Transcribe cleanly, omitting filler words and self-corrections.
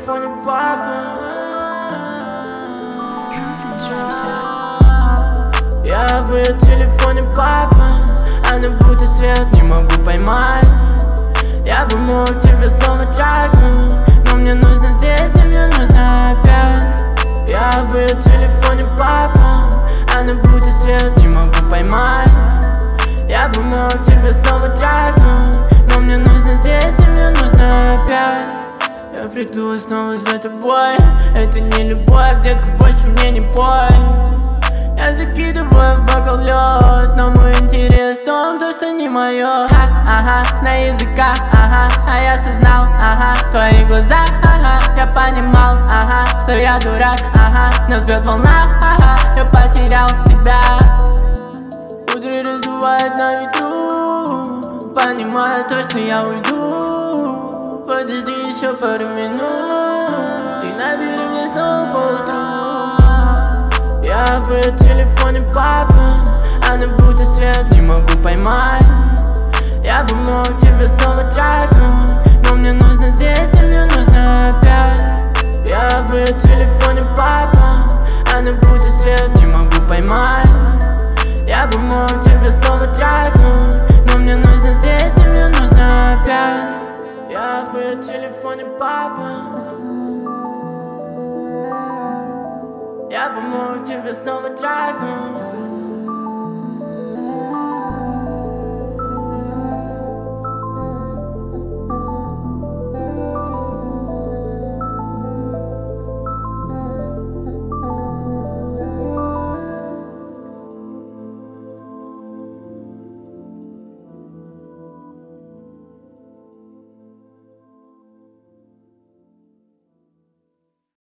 телефоне папа. Я в ее телефоне папа. Она будто свет, не могу поймать. Я бы мог тебе снова трахнуть, но мне нужно здесь и мне нужно опять. Я в ее телефоне папа. Она будто свет, не могу поймать. Я бы мог тебе снова трахнуть, но мне нужно здесь и мне нужно опять. Я приду снова за тобой. Это не любовь, детка, больше мне не пой. Я закидываю в бокал лед, но мой интерес в том, что не мое. Ага, на языках, ага, а я все знал, ага, твои глаза, ага, я понимал, ага, что я дурак, ага, нас бьет волна, ага, я потерял себя. Кудри раздувает на ветру, понимаю то, что я уйду. Подожди еще пару минут, ты набери мне снова поутру. Я в ее телефоне папа. Она будто свет, не могу поймать. Я бы мог тебе снова трахнуть, но мне нужно здесь и мне нужно опять. Я в ее телефоне папа. Она будто свет, не могу поймать. Я бы мог тебе снова трахнуть, но мне нужно здесь и мне нужно опять. Я в ее телефоне папа. Я бы мог тебе снова трахнуть.